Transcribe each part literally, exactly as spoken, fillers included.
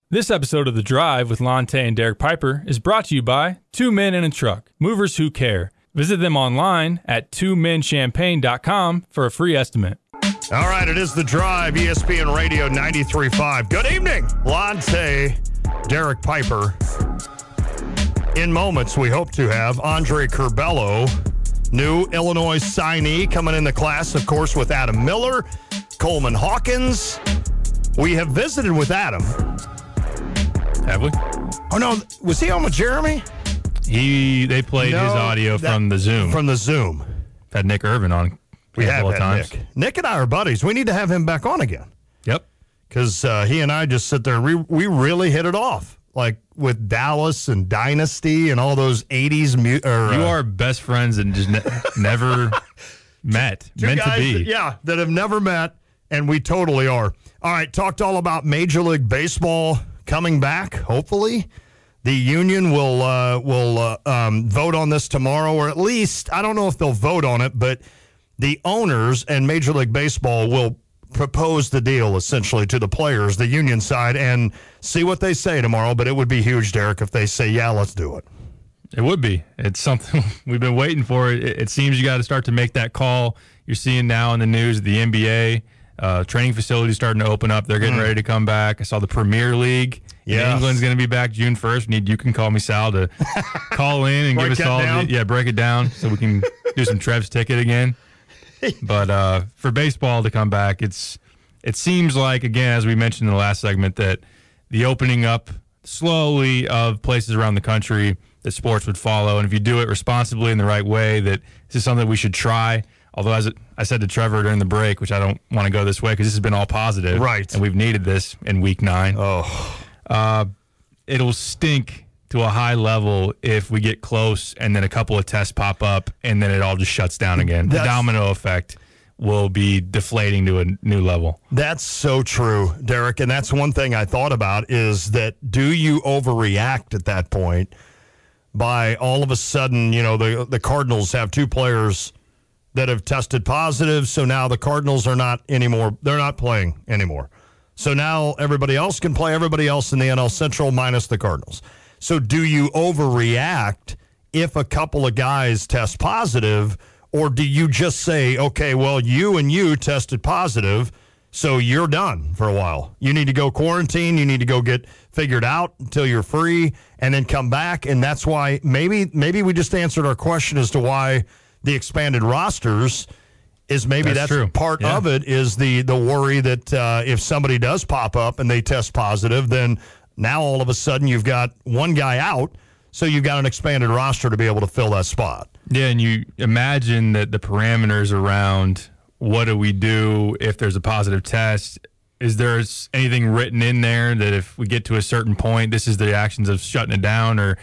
This episode of The Drive with Lonte and Derek Piper is brought to you by Two Men in a Truck, movers who care. Visit them online at two men champagne dot com for a free estimate. All right, it is The Drive, E S P N Radio ninety-three point five. Good evening, Lonte, Derek Piper. In moments, we hope to have Andre Curbelo, new Illinois signee, coming in the class, of course, with Adam Miller, Coleman Hawkins. We have visited with Adam. Have we? Oh, no. Was he on with Jeremy? He They played no, his audio that, from the Zoom. From the Zoom. Had Nick Irvin on we a have couple of had times. Nick. Nick and I are buddies. We need to have him back on again. Yep. Because uh, he and I just sit there. We, we really hit it off. Like with Dallas and Dynasty and all those eighties. Mu- or, you uh, are best friends and just ne- never met. two Meant guys to be. That, yeah, that have never met, and we totally are. All right, talked all about Major League Baseball coming back, hopefully. The union will uh, will uh, um, vote on this tomorrow, or at least, I don't know if they'll vote on it, but the owners and Major League Baseball will propose the deal, essentially, to the players, the union side, and see what they say tomorrow. But it would be huge, Derek, if they say, yeah, let's do it. It would be. It's something we've been waiting for. It, it seems you got to start to make that call. You're seeing now in the news the N B A uh, training facilities starting to open up. They're getting mm. ready to come back. I saw the Premier League. Yes. England's going to be back June first. We need You Can Call Me Sal to call in and give us all the, yeah, break it down so we can do some Trev's ticket again. But uh, for baseball to come back, it's it seems like, again, as we mentioned in the last segment, that the opening up slowly of places around the country that sports would follow. And if you do it responsibly in the right way, that this is something we should try. Although, as I said to Trevor during the break, which I don't want to go this way because this has been all positive. Right. And we've needed this in week nine. Oh. Uh, it'll stink to a high level if we get close and then a couple of tests pop up and then it all just shuts down again. That's, the domino effect will be deflating to a new level. That's so true, Derek. And that's one thing I thought about is that do you overreact at that point by all of a sudden, you know, the the Cardinals have two players that have tested positive, so now the Cardinals are not anymore. They're not playing anymore. So now everybody else can play, everybody else in the N L Central minus the Cardinals. So do you overreact if a couple of guys test positive, or do you just say, okay, well, you and you tested positive, so you're done for a while. You need to go quarantine, you need to go get figured out until you're free, and then come back, and that's why maybe maybe we just answered our question as to why the expanded rosters is maybe that's, that's part yeah. of it is the the worry that uh, if somebody does pop up and they test positive, then now all of a sudden you've got one guy out, so you've got an expanded roster to be able to fill that spot. Yeah, and you imagine that the parameters around what do we do if there's a positive test, is there anything written in there that if we get to a certain point, this is the actions of shutting it down, or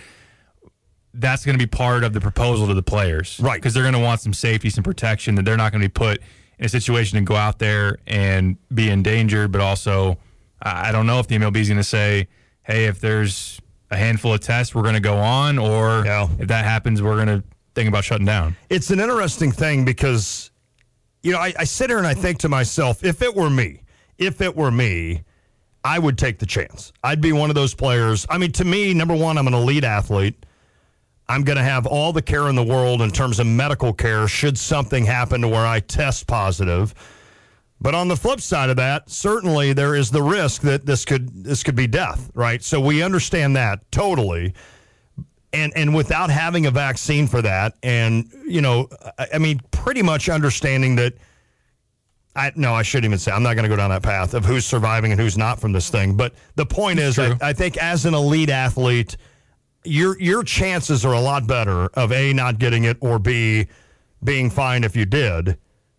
that's going to be part of the proposal to the players. Right. Because they're going to want some safety, some protection, that they're not going to be put in a situation to go out there and be endangered. But also, I don't know if the M L B is going to say, hey, if there's a handful of tests, we're going to go on, or yeah. if that happens, we're going to think about shutting down. It's an interesting thing because, you know, I, I sit here and I think to myself, if it were me, if it were me, I would take the chance. I'd be one of those players. I mean, to me, number one, I'm an elite athlete. I'm going to have all the care in the world in terms of medical care should something happen to where I test positive. But on the flip side of that, certainly there is the risk that this could this could be death, right? So we understand that totally. And and without having a vaccine for that, and, you know, I, I mean, pretty much understanding that, I no, I shouldn't even say, I'm not going to go down that path of who's surviving and who's not from this thing. But the point is, I, I think as an elite athlete, your your chances are a lot better of A, not getting it, or B, being fine if you did.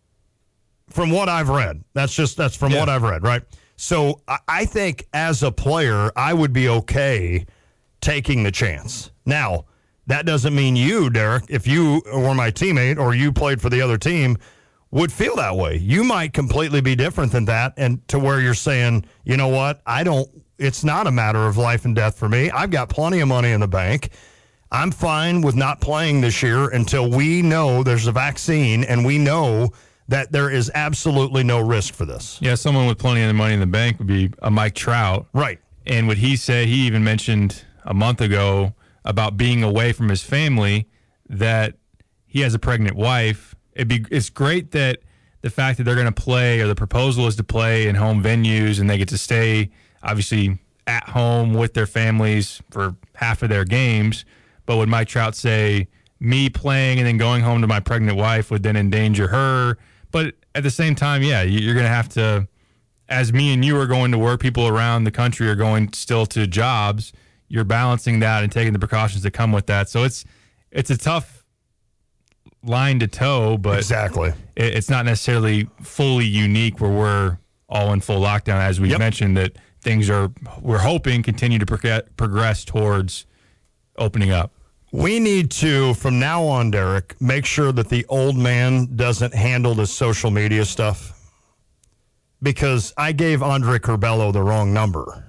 From what I've read, that's just that's from yeah. what I've read, right? So I, I think as a player, I would be okay taking the chance. Now, that doesn't mean you, Derek, if you were my teammate or you played for the other team, would feel that way. You might completely be different than that, and to where you're saying, you know what, I don't. It's not a matter of life and death for me. I've got plenty of money in the bank. I'm fine with not playing this year until we know there's a vaccine and we know that there is absolutely no risk for this. Yeah, someone with plenty of money in the bank would be a Mike Trout. Right. And what he said, he even mentioned a month ago about being away from his family, that he has a pregnant wife. It'd be, it's great that the fact that they're going to play, or the proposal is to play in home venues, and they get to stay, obviously, at home with their families for half of their games. But would Mike Trout say, me playing and then going home to my pregnant wife would then endanger her? But at the same time, yeah, you're going to have to, as me and you are going to work, people around the country are going still to jobs. You're balancing that and taking the precautions that come with that. So it's it's a tough line to toe, but exactly, it, it's not necessarily fully unique where we're all in full lockdown, as we yep. mentioned, that things are, we're hoping, continue to progress, progress towards opening up. We need to, from now on, Derek, make sure that the old man doesn't handle the social media stuff, because I gave Andre Curbelo the wrong number.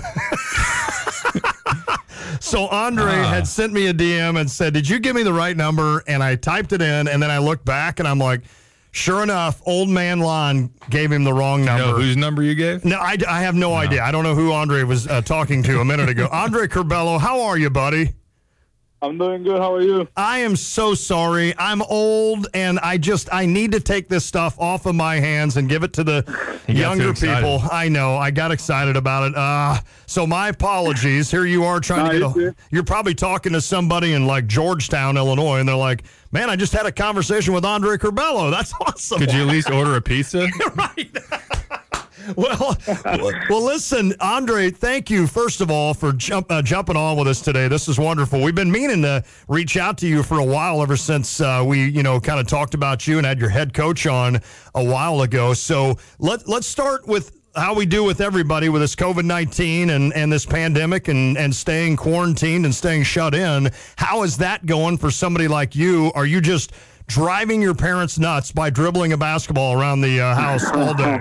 So Andre uh. had sent me a D M and said, did you give me the right number? And I typed it in, and then I looked back, and I'm like, sure enough, old man Lon gave him the wrong number. You know whose number you gave? No, I, I have no, no idea. I don't know who Andre was uh, talking to a minute ago. Andre Curbelo, how are you, buddy? I'm doing good. How are you? I am so sorry. I'm old, and I just I need to take this stuff off of my hands and give it to the younger people. I know. I got excited about it. Uh, so my apologies. Here you are trying no, to get a, you're probably talking to somebody in like Georgetown, Illinois, and they're like, man, I just had a conversation with Andre Curbelo. That's awesome. Could you at least order a pizza? Right. Well, well, listen, Andre, thank you, first of all, for jump, uh, jumping on with us today. This is wonderful. We've been meaning to reach out to you for a while, ever since uh, we, you know, kind of talked about you and had your head coach on a while ago. So let, let's start with how we do with everybody with this COVID nineteen and, and this pandemic and, and staying quarantined and staying shut in. How is that going for somebody like you? Are you just driving your parents nuts by dribbling a basketball around the uh, house all day?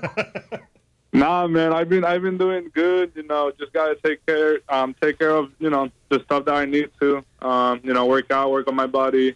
Nah, man, I've been I've been doing good. You know, just gotta take care um take care of you know the stuff that I need to. Um, you know, work out, work on my body.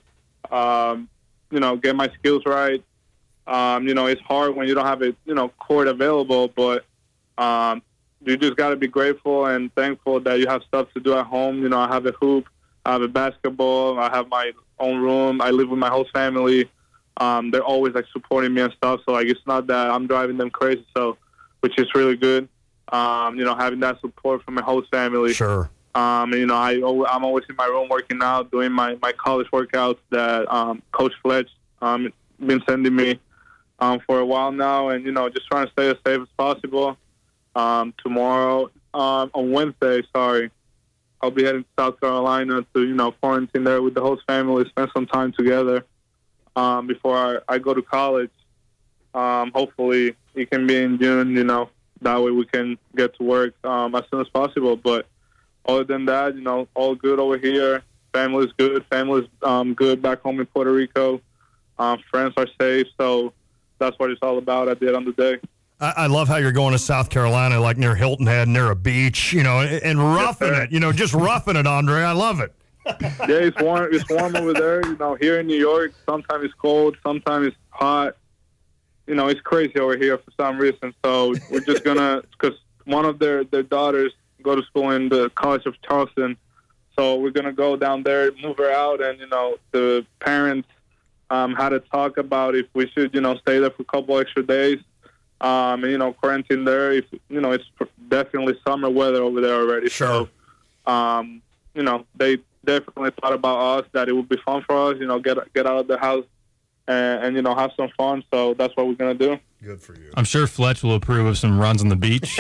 Um, you know, get my skills right. Um, you know, it's hard when you don't have a you know court available, but um, you just gotta be grateful and thankful that you have stuff to do at home. You know, I have a hoop, I have a basketball, I have my own room. I live with my whole family. Um, they're always like supporting me and stuff. So like, it's not that I'm driving them crazy. So, which is really good. Um, you know, having that support from my whole family. Sure. Um, and, you know, I I'm always in my room working out, doing my, my college workouts that um, Coach Fletch um been sending me um for a while now, and you know, just trying to stay as safe as possible. Um, tomorrow um, on Wednesday, sorry. I'll be heading to South Carolina to, you know, quarantine there with the whole family, spend some time together um, before I, I go to college. Um, hopefully it can be in June, you know, that way we can get to work um, as soon as possible. But other than that, you know, all good over here. Family's good. Family's um, good back home in Puerto Rico. Um, friends are safe. So that's what it's all about at the end of the day. I love how you're going to South Carolina, like near Hilton Head, near a beach, you know, and roughing it, you know, just roughing it, Andre. I love it. Yeah, it's warm. It's warm over there. You know, here in New York, sometimes it's cold, sometimes it's hot. You know, it's crazy over here for some reason. So we're just gonna, because one of their their daughters go to school in the College of Charleston, so we're gonna go down there, move her out, and you know, the parents um, had to talk about if we should, you know, stay there for a couple extra days. Um, and, you know, quarantine there, if, you know, it's definitely summer weather over there already. Sure. So, um, you know, they definitely thought about us, that it would be fun for us, you know, get get out of the house and, and you know, have some fun. So that's what we're going to do. Good for you. I'm sure Fletch will approve of some runs on the beach.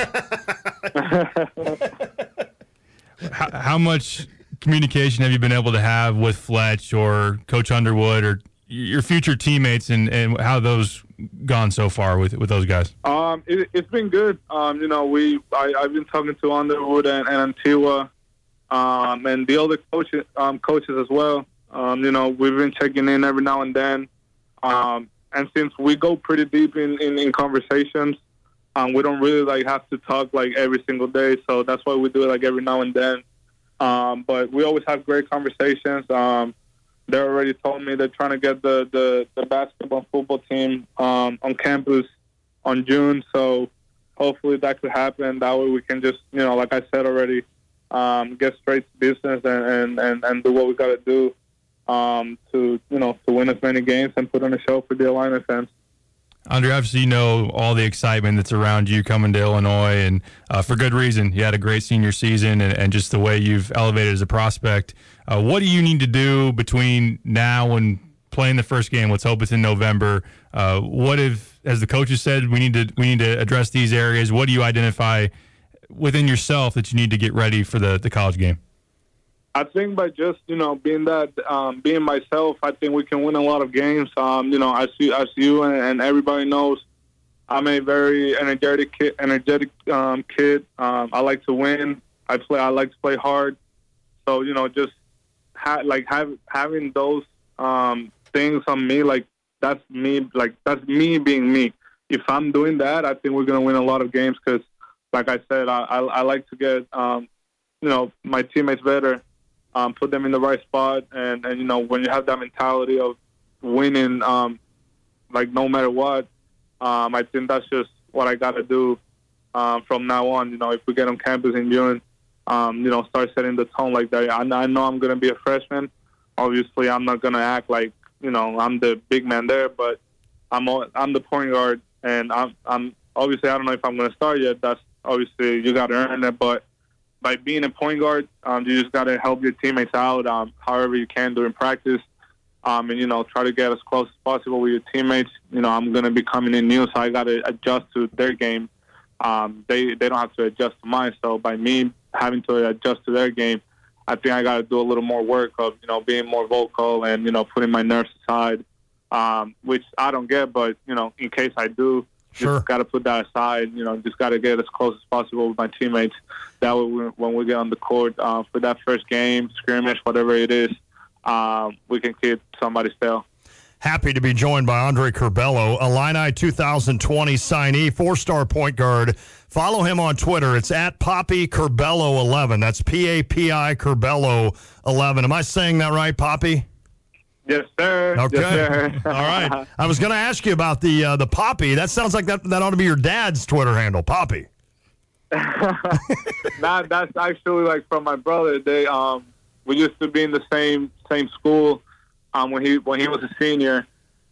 how, how much communication have you been able to have with Fletch or Coach Underwood or your future teammates, and, and how those gone so far with with those guys? Um, it, it's been good. Um, you know, we I, I've been talking to Underwood and, and Antiwa, um, and the other coaches um, coaches as well. Um, you know, we've been checking in every now and then. Um, and since we go pretty deep in, in, in conversations, um, we don't really like have to talk like every single day. So that's why we do it like every now and then. Um, but we always have great conversations. Um, They already told me they're trying to get the, the, the basketball and football team um, on campus on June. So hopefully that could happen. That way we can just, you know, like I said already, um, get straight to business and, and, and, and do what we got to do um, to, you know, to win as many games and put on a show for the Illini fans. Andre, obviously you know all the excitement that's around you coming to Illinois, and uh, for good reason. You had a great senior season, and, and just the way you've elevated as a prospect. Uh, what do you need to do between now and playing the first game? Let's hope it's in November. Uh, what if, as the coaches said, we need to we need to address these areas? What do you identify within yourself that you need to get ready for the, the college game? I think by just, you know, being that, um, being myself, I think we can win a lot of games. Um, you know, as you, as you and, and everybody knows, I'm a very energetic kid. Energetic um, kid. Um, I like to win. I play. I like to play hard. So, you know, just ha- like have, having those um, things on me, like that's me. Like that's me being me. If I'm doing that, I think we're gonna win a lot of games. Because, like I said, I, I, I like to get, um, you know, my teammates better. Um, put them in the right spot, and, and you know, when you have that mentality of winning, um, like no matter what, um, I think that's just what I got to do um, from now on. You know, if we get on campus in June, um, you know, start setting the tone like that. I, I know I'm going to be a freshman. Obviously, I'm not going to act like, you know, I'm the big man there, but I'm I'm the point guard, and I'm I'm obviously I don't know if I'm going to start yet. That's obviously you got to earn it, but by being a point guard, um, you just got to help your teammates out um, however you can during practice, um, and, you know, try to get as close as possible with your teammates. You know, I'm going to be coming in new, so I got to adjust to their game. Um, they, they don't have to adjust to mine, so by me having to adjust to their game, I think I got to do a little more work of, you know, being more vocal and, you know, putting my nerves aside, um, which I don't get, but, you know, in case I do, Sure. Just got to put that aside, you know, just got to get as close as possible with my teammates. That way, we, when we get on the court uh, for that first game, scrimmage, whatever it is, um, we can keep somebody still. Happy to be joined by Andre Curbelo, Illini two thousand twenty signee, four-star point guard. Follow him on Twitter. It's at Papi Curbelo eleven. That's P A P I Curbelo eleven. Am I saying that right, Papi? Yes, sir. Okay. Yes, sir. All right. I was going to ask you about the uh, the Papi. That sounds like that that ought to be your dad's Twitter handle, Papi. Nah, that's actually like from my brother. They um we used to be in the same same school um when he when he was a senior,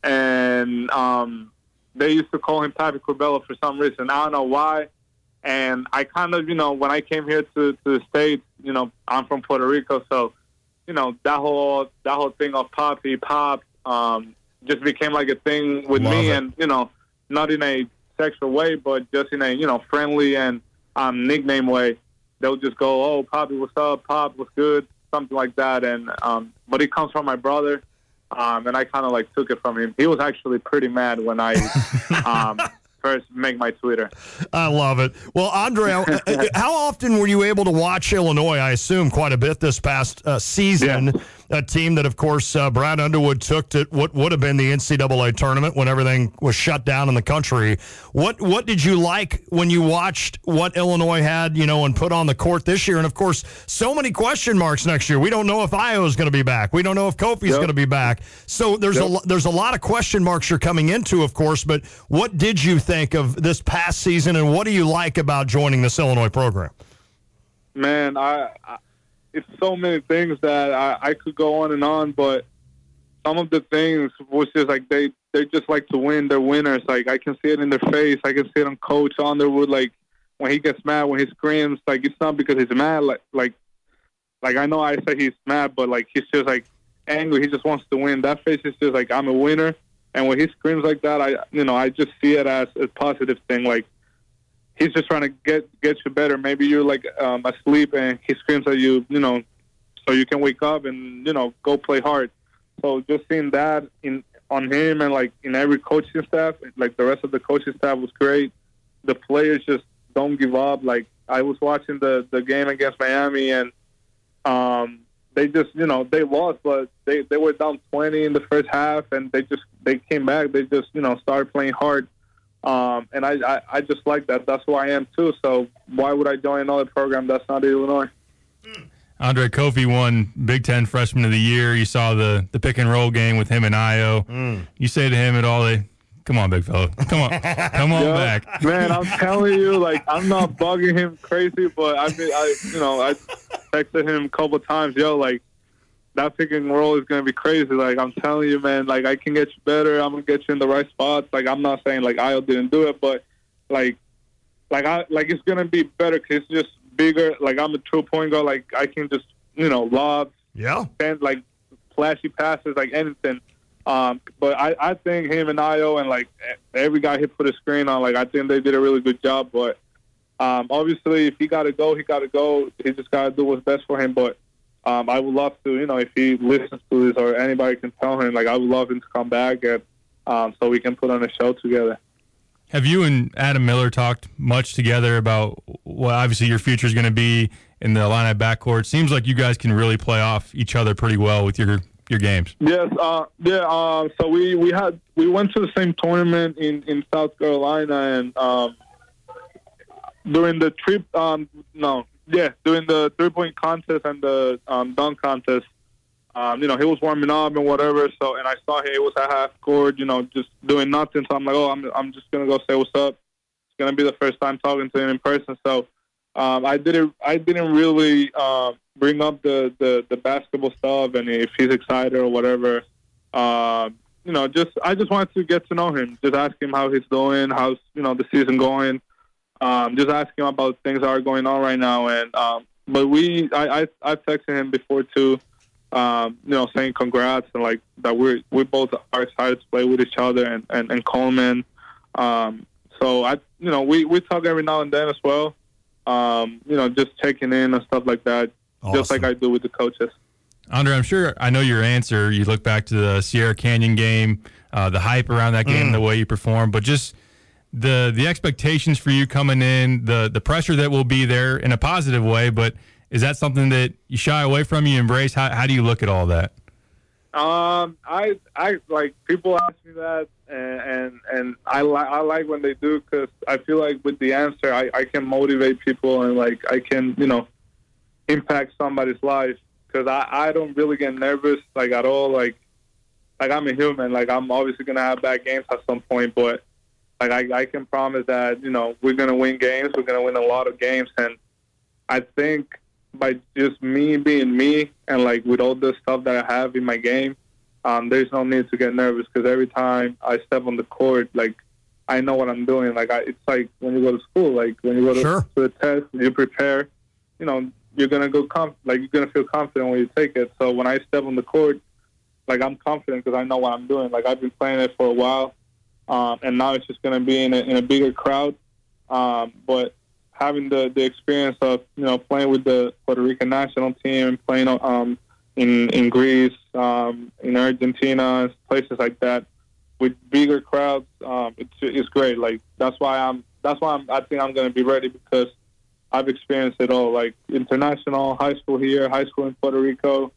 and um they used to call him Papi Curbelo for some reason. I don't know why. And I kind of, you know, when I came here to, to the States, you know, I'm from Puerto Rico, so you know, that whole that whole thing of Papi, Pop, um, just became like a thing with Love me, it. and you know, not in a sexual way, but just in a, you know, friendly and um, nickname way. They'll just go, "Oh, Papi, what's up? Pop, what's good?" Something like that. And um, but it comes from my brother, um, and I kind of like took it from him. He was actually pretty mad when I um, first make my Twitter. I love it. Well, Andre, how often were you able to watch Illinois? I assume quite a bit this past uh, season. Yeah. A team that, of course, uh, Brad Underwood took to what would have been the N C double A tournament when everything was shut down in the country. What what did you like when you watched what Illinois had, you know, and put on the court this year? And, of course, so many question marks next year. We don't know if Io is going to be back. We don't know if Kofi's Yep. going to be back. So there's Yep. a lo- there's a lot of question marks you're coming into, of course. But what did you think of this past season, and what do you like about joining this Illinois program? Man, I, I it's so many things that I, I could go on and on, but some of the things was just like they they just like to win. They're winners. Like I can see it in their face. I can see it on Coach Underwood. Like when he gets mad, when he screams, like it's not because he's mad. Like like like I know I say he's mad, but like he's just like angry. He just wants to win. That face is just like I'm a winner. And when he screams like that, I you know I just see it as a positive thing. Like he's just trying to get get you better. Maybe you're like um, asleep and he screams at you, you know, so you can wake up and you know go play hard. So just seeing that in on him and like in every coaching staff, like the rest of the coaching staff was great. The players just don't give up. Like I was watching the the game against Miami and um, they just you know they lost, but they they were down twenty in the first half and they just they came back. They just you know started playing hard. Um, and I, I, I just like that. That's who I am, too. So why would I join another program that's not Illinois? Andre, Kofi won Big Ten Freshman of the Year. You saw the, the pick and roll game with him and Io. Mm. You say to him at all, they Come on, big fella. Come on. Come on Yo, back. Man, I'm telling you, like, I'm not bugging him crazy, but I mean, I, you know, I texted him a couple times, yo, like, that pick and roll is going to be crazy. Like, I'm telling you, man, like, I can get you better. I'm going to get you in the right spots. Like, I'm not saying, like, Ayo didn't do it, but, like, like, I, like it's going to be better because it's just bigger. Like, I'm a true point guard. Like, I can just, you know, lob, yeah, send, like, flashy passes, like, anything. Um, but I, I think him and Ayo and, like, every guy he put a screen on, like, I think they did a really good job. But um, obviously, if he got to go, he got to go. He just got to do what's best for him. But um, I would love to, you know, if he listens to this or anybody can tell him, like, I would love him to come back and um, so we can put on a show together. Have you and Adam Miller talked much together about what obviously your future is going to be in the Illini backcourt? Seems like you guys can really play off each other pretty well with your your games. Yes, uh, yeah. Uh, so we, we had we went to the same tournament in, in South Carolina, and um, during the trip, um, no, yeah, during the three point contest and the um, dunk contest, um, you know, he was warming up and whatever. So, and I saw he was at half court, you know, just doing nothing. So I'm like, oh, I'm I'm just gonna go say what's up. It's gonna be the first time talking to him in person. So um, I didn't I didn't really. Uh, bring up the, the, the basketball stuff and if he's excited or whatever. Uh, you know, just I just wanted to get to know him. Just ask him how he's doing, how's, you know, the season going. Um, just ask him about things that are going on right now. And um, But we, I, I, I texted him before too, um, you know, saying congrats and like that we're, we both are excited to play with each other and, and, and Coleman. Um, so, I, you know, we, we talk every now and then as well. Um, you know, just checking in and stuff like that. Awesome. Just like I do with the coaches. Andre, I'm sure I know your answer. You look back to the Sierra Canyon game, uh, the hype around that game, mm. the way you performed, but just the the expectations for you coming in, the the pressure that will be there in a positive way. But is that something that you shy away from, you embrace? How how do you look at all that? Um, I I like people ask me that, and and, and I like I like when they do because I feel like with the answer, I, I can motivate people and like I can you know. impact somebody's life because I, I don't really get nervous like at all like like I'm a human like I'm obviously gonna have bad games at some point but like I, I can promise that you know we're gonna win games we're gonna win a lot of games and I think by just me being me and like with all the stuff that I have in my game um, there's no need to get nervous because every time I step on the court like I know what I'm doing like I, it's like when you go to school like when you go to, sure. to a test you prepare you know you're gonna go conf- like you're gonna feel confident when you take it. So when I step on the court, like I'm confident because I know what I'm doing. Like I've been playing it for a while, um, and now it's just gonna be in a, in a bigger crowd. Um, but having the, the experience of you know playing with the Puerto Rican national team, playing um, in in Greece, um, in Argentina, places like that, with bigger crowds, um, it's it's great. Like that's why I'm that's why I'm, I think I'm gonna be ready because. I've experienced it all, like international, high school here, high school in Puerto Rico.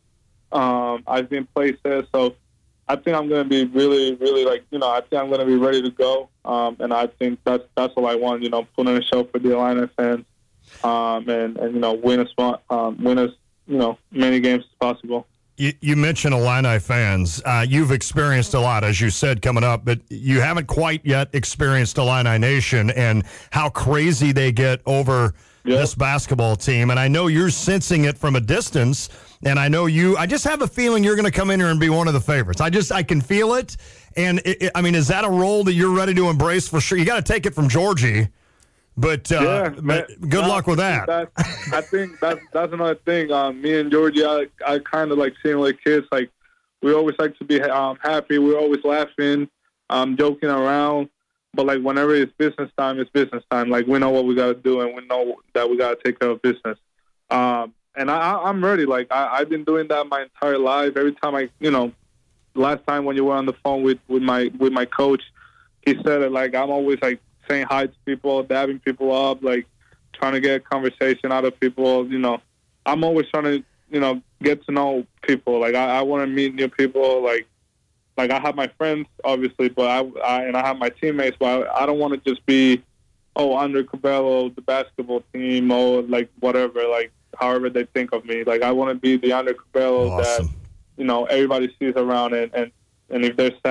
Um, I've been places, so I think I'm going to be really, really like, you know, I think I'm going to be ready to go. Um, and I think that's that's all I want, you know, put on a show for the Illini fans um, and, and, you know, win as, um, win as, you know, many games as possible. You, you mentioned Illini fans. Uh, you've experienced a lot, as you said, coming up, but you haven't quite yet experienced Illini Nation and how crazy they get over Yep. this basketball team, and I know you're sensing it from a distance, and I know you, I just have a feeling you're going to come in here and be one of the favorites. I just, I can feel it, and it, it, I mean, is that a role that you're ready to embrace for sure? You got to take it from Georgie, but, uh, yeah, but good no, luck with that. I think that's, that's another thing. Um, me and Georgie, I, I kind of like seeing like kids, like, we always like to be um, happy, we're always laughing, um, joking around. But, like, whenever it's business time, it's business time. Like, we know what we got to do, and we know that we got to take care of business. Um, and I, I'm ready. Like, I, I've been doing that my entire life. Every time I, you know, last time when you were on the phone with, with my with my coach, he said it, like, I'm always, like, saying hi to people, dabbing people up, like, trying to get a conversation out of people. You know, I'm always trying to, you know, get to know people. Like, I, I want to meet new people, like, Like, I have my friends, obviously, but I, I and I have my teammates, but I, I don't want to just be, oh, Andre Curbelo, the basketball team, or, like, whatever, like, however they think of me. Like, I want to be the Andre Curbelo awesome. that, you know, everybody sees around, and, and, and if they're sad,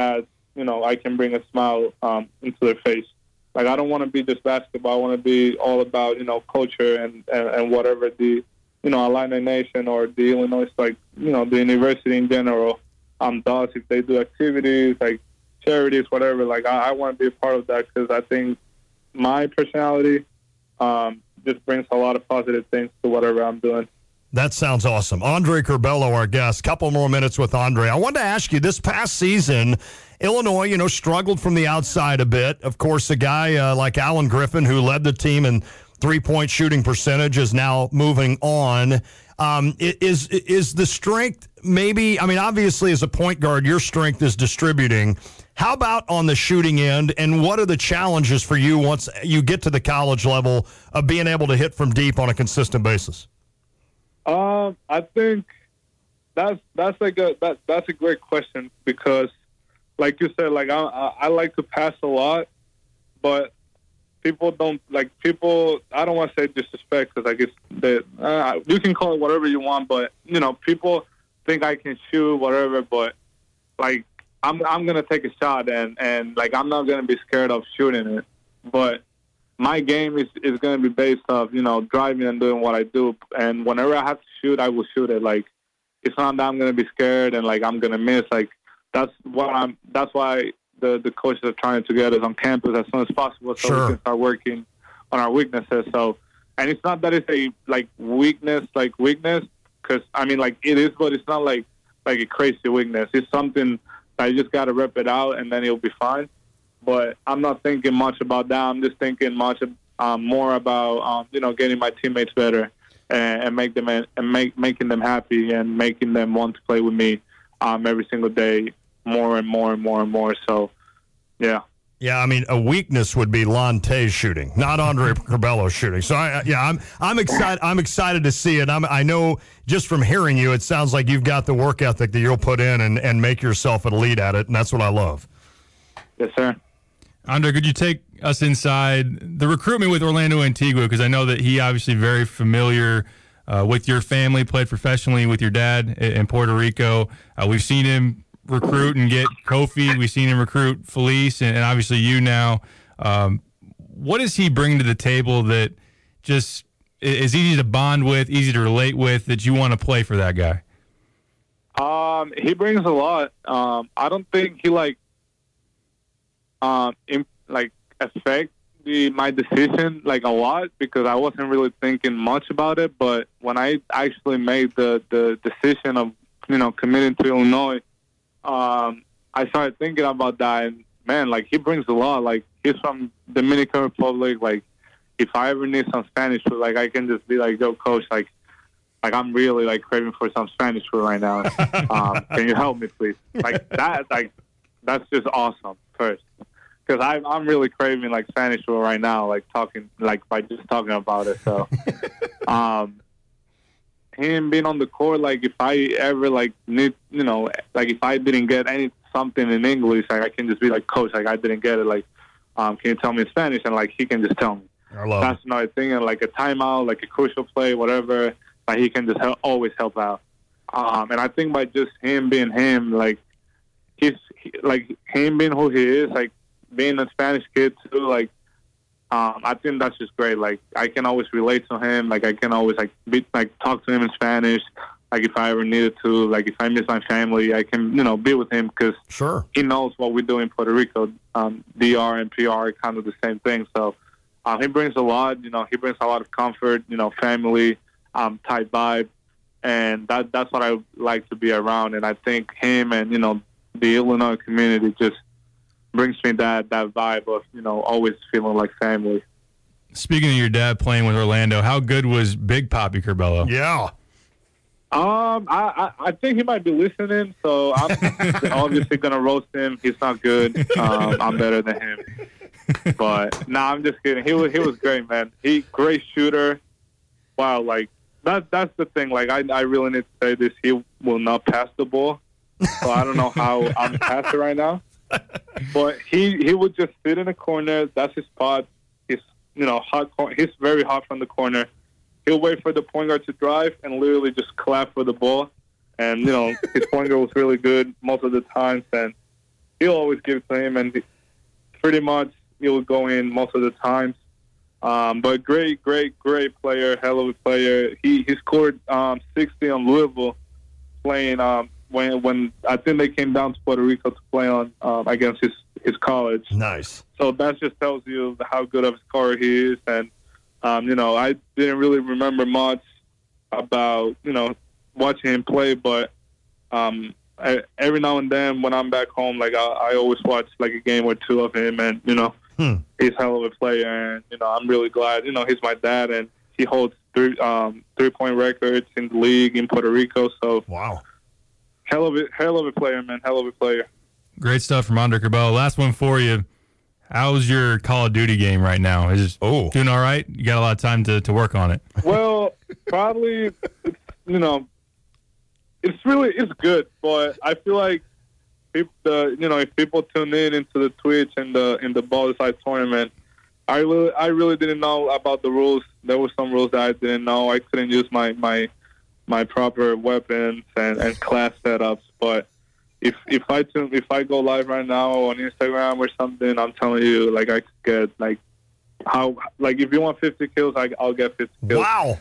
you know, I can bring a smile um, into their face. Like, I don't want to be just basketball. I want to be all about, you know, culture and, and, and whatever the, you know, Illini Nation or the Illinois, like, you know, the university in general um, does. If they do activities, like charities, whatever, like, I, I want to be a part of that because I think my personality um, just brings a lot of positive things to whatever I'm doing. That sounds awesome. Andre Curbelo, our guest. Couple more minutes with Andre. I wanted to ask you, this past season, Illinois, you know, struggled from the outside a bit. Of course, a guy uh, like Alan Griffin, who led the team in three-point shooting percentage, is now moving on. Um, is is the strength maybe, I mean, obviously as a point guard, your strength is distributing. How about on the shooting end, and what are the challenges for you once you get to the college level of being able to hit from deep on a consistent basis? Um, I think that's that's like a that that's a great question because, like you said, like I I like to pass a lot, but people don't like people. I don't want to say disrespect because I guess that uh, you can call it whatever you want, but you know, people think I can shoot whatever, but like I'm I'm gonna take a shot and and like I'm not gonna be scared of shooting it, but my game is, is going to be based off, you know, driving and doing what I do. And whenever I have to shoot, I will shoot it. Like, it's not that I'm going to be scared and, like, I'm going to miss. Like, that's what I'm, that's why the, the coaches are trying to get us on campus as soon as possible so sure. we can start working on our weaknesses. So, and it's not that it's a, like, weakness, like, weakness, because, I mean, like, it is, but it's not, like, like a crazy weakness. It's something that you just got to rep it out, and then it'll be fine. But I'm not thinking much about that. I'm just thinking much um, more about um, you know, getting my teammates better and, and make them and make making them happy and making them want to play with me um, every single day more and more and more and more. So, yeah. Yeah, I mean, a weakness would be Lante's shooting, not Andre Curbelo shooting. So, I, yeah, I'm I'm excited. I'm excited to see it. I'm, I know just from hearing you, it sounds like you've got the work ethic that you'll put in and, and make yourself an elite at it, and that's what I love. Yes, sir. Andre, could you take us inside the recruitment with Orlando Antigua? Because I know that he obviously very familiar uh, with your family, played professionally with your dad in Puerto Rico. Uh, we've seen him recruit and get Kofi. We've seen him recruit Felice, and, and obviously you now. Um, what does he bring to the table that just is easy to bond with, easy to relate with, that you want to play for that guy? Um, he brings a lot. Um, I don't think he, like, Um, in, like affect the, my decision like a lot because I wasn't really thinking much about it. But when I actually made the, the decision of, you know, committing to Illinois, um, I started thinking about that. And man, like he brings a lot. Like he's from Dominican Republic. Like if I ever need some Spanish food, like I can just be like, yo, coach, like, like I'm really like craving for some Spanish food right now. um, can you help me, please? Like that, like that's just awesome. First. Because I'm I'm really craving like Spanish food right now, like talking like by just talking about it. So, um, him being on the court, like if I ever like need, you know, like if I didn't get any something in English, like I can just be like, coach, like I didn't get it, like, um, can you tell me in Spanish? And like he can just tell me. I love That's another thing, and like a timeout, like a crucial play, whatever, like he can just help, always help out. Um, and I think by just him being him, like he's he, like him being who he is, like. Being a Spanish kid too, like um, I think that's just great. Like I can always relate to him. Like I can always like be, like talk to him in Spanish. Like if I ever needed to. Like if I miss my family, I can you know be with him because sure. he knows what we do in Puerto Rico. Um, D R and P R are kind of the same thing. So um, he brings a lot. You know, he brings a lot of comfort. You know, family um, type vibe, and that that's what I like to be around. And I think him and you know the Illinois community just brings me that, that vibe of, you know, always feeling like family. Speaking of your dad playing with Orlando, how good was Big Papi Curbelo? Yeah. Um, I, I, I think he might be listening, so I'm obviously going to roast him. He's not good. Um, I'm better than him. But, nah, I'm just kidding. He was, he was great, man. He great shooter. Wow, like, that, that's the thing. Like, I, I really need to say this. He will not pass the ball. So I don't know how I'm passing right now. But he, he would just sit in a corner. That's his spot. He's you know hot. He's very hot from the corner. He'll wait for the point guard to drive and literally just clap for the ball. And you know his point guard was really good most of the times. And he'll always give it to him, and pretty much he will go in most of the times. Um, but great, great, great player, hell of a player. He he scored um, sixty on Louisville playing um, when when I think they came down to Puerto Rico to play on um, against his, his college. Nice. So that just tells you how good of a scorer he is. And, um, you know, I didn't really remember much about, you know, watching him play, but um, I, every now and then when I'm back home, like I, I always watch like a game or two of him, and, you know, Hmm. he's a hell of a player, and you know I'm really glad. You know he's my dad, and he holds three um, three point records in the league in Puerto Rico. So wow, hell of a hell of a player, man, hell of a player. Great stuff from Andre Curbelo. Last one for you. How's your Call of Duty game right now? Is it oh. doing all right? You got a lot of time to, to work on it. Well, probably it's, you know it's really it's good, but I feel like. People, uh, you know, if people tune in into the Twitch and the in the Ball Side tournament, I really, I really didn't know about the rules. There were some rules that I didn't know. I couldn't use my my, my proper weapons and, and class setups. But if if I tune, if I go live right now on Instagram or something, I'm telling you, like I could get like how like if you want fifty kills, I, I'll get fifty kills. Wow,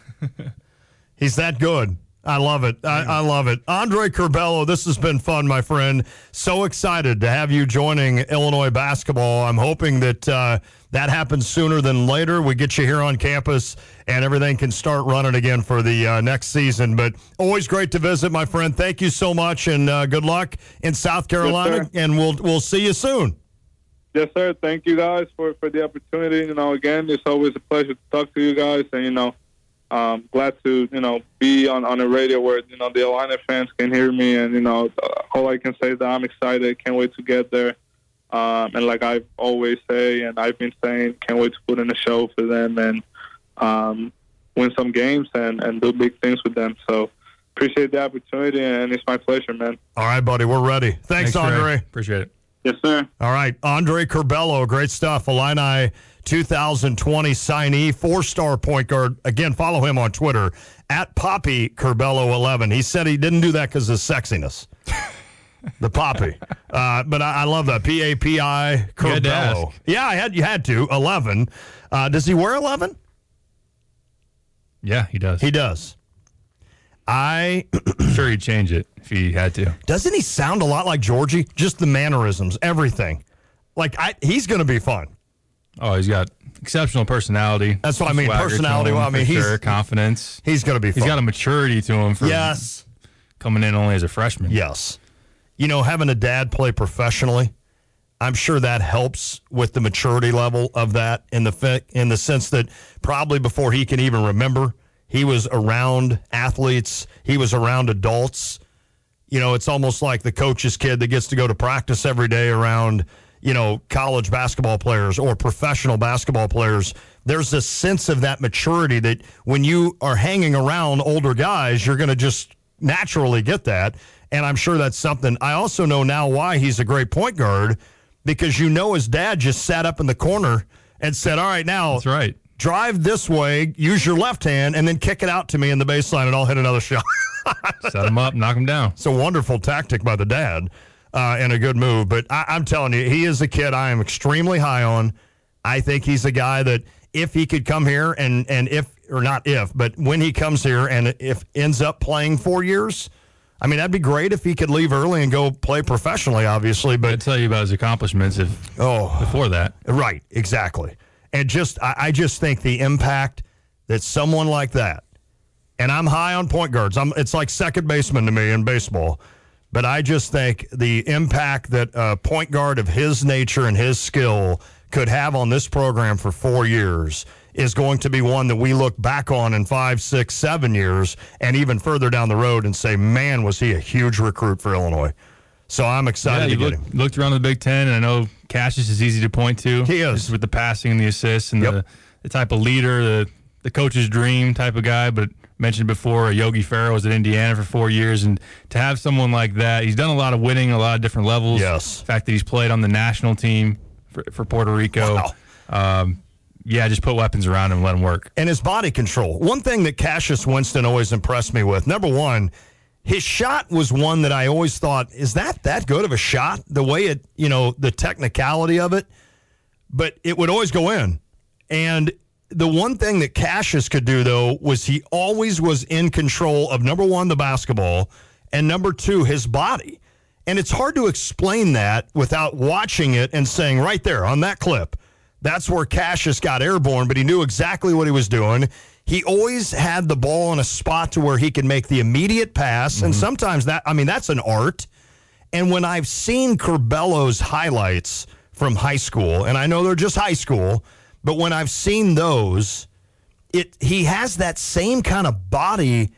he's that good. I love it. I, I love it. Andre Curbelo, this has been fun, my friend. So excited to have you joining Illinois basketball. I'm hoping that uh, that happens sooner than later. We get you here on campus and everything can start running again for the uh, next season. But always great to visit, my friend. Thank you so much, and uh, good luck in South Carolina, yes, and we'll we'll see you soon. Yes, sir. Thank you guys for, for the opportunity. You know, again, it's always a pleasure to talk to you guys, and, you know, Um, glad to, you know, be on, on a radio where, you know, the Illini fans can hear me. And, you know, all I can say is that I'm excited. Can't wait to get there. Um, and like I always say, and I've been saying, can't wait to put in a show for them and um, win some games and, and do big things with them. So appreciate the opportunity, and it's my pleasure, man. All right, buddy. We're ready. Thanks, Thanks Andre. Ray. Appreciate it. Yes, sir. All right. Andre Curbelo, great stuff. Illini two thousand twenty signee, four-star point guard. Again, follow him on Twitter, at Poppy Curbelo eleven. He said he didn't do that because of sexiness. The Poppy. Uh, but I, I love that. P A P I Curbelo. Yeah, I had you had to. eleven. Uh, does he wear eleven? Yeah, he does. He does. I I'm sure he'd change it if he had to. Doesn't he sound a lot like Georgie? Just the mannerisms, everything. Like, I, he's going to be fun. Oh, he's got exceptional personality. That's what I mean. Personality. Well, I mean, he's sure. confidence. He's going to be fun. He's got a maturity to him for yes. coming in only as a freshman. Yes. You know, having a dad play professionally, I'm sure that helps with the maturity level of that in the in the sense that probably before he can even remember, he was around athletes. He was around adults. You know, it's almost like the coach's kid that gets to go to practice every day around, you know, college basketball players or professional basketball players. There's a sense of that maturity that when you are hanging around older guys, you're going to just naturally get that. And I'm sure that's something. I also know now why he's a great point guard, because you know his dad just sat up in the corner and said, all right, now that's right. Drive this way, use your left hand, and then kick it out to me in the baseline, and I'll hit another shot. Set him up, knock him down. It's a wonderful tactic by the dad uh, and a good move. But I, I'm telling you, he is a kid I am extremely high on. I think he's a guy that if he could come here and, and if, or not if, but when he comes here and if ends up playing four years, I mean, that'd be great if he could leave early and go play professionally, obviously. But I'd tell you about his accomplishments if oh, before that. Right, exactly. And just, I, I just think the impact that someone like that, and I'm high on point guards. I'm, it's like second baseman to me in baseball. But I just think the impact that a point guard of his nature and his skill could have on this program for four years is going to be one that we look back on in five, six, seven years and even further down the road and say, man, was he a huge recruit for Illinois. So I'm excited yeah, to get looked, him. Looked around the Big Ten, and I know Cassius is easy to point to. He is. Just with the passing and the assists and yep. the, the type of leader, the, the coach's dream type of guy. But mentioned before, Yogi Ferrell was at Indiana for four years. And to have someone like that, he's done a lot of winning, a lot of different levels. Yes. The fact that he's played on the national team for, for Puerto Rico. Wow. Um, yeah, just put weapons around him and let him work. And his body control. One thing that Cassius Winston always impressed me with, number one, his shot was one that I always thought, is that that good of a shot? The way it, you know, the technicality of it. But it would always go in. And the one thing that Cassius could do, though, was he always was in control of, number one, the basketball, and number two, his body. And it's hard to explain that without watching it and saying right there on that clip, that's where Cassius got airborne, but he knew exactly what he was doing. He always had the ball in a spot to where he could make the immediate pass. Mm-hmm. And sometimes that, I mean, that's an art. And when I've seen Curbelo's highlights from high school, and I know they're just high school, but when I've seen those, it he has that same kind of body